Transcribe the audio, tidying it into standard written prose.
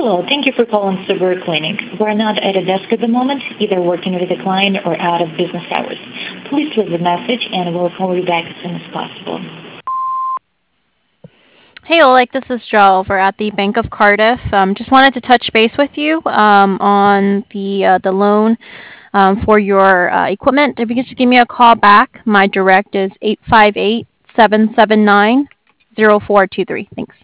Hello, thank you for calling Severe Clinic. We're not at a desk at the moment, either working with a client or out of business hours. Please leave a message and we'll call you back as soon as possible. Hey, Oleg, this is Jo over at the Bank of Cardiff. Just wanted to touch base with you on the loan for your equipment. If you could just give me a call back, my direct is 858-779-0423. Thanks.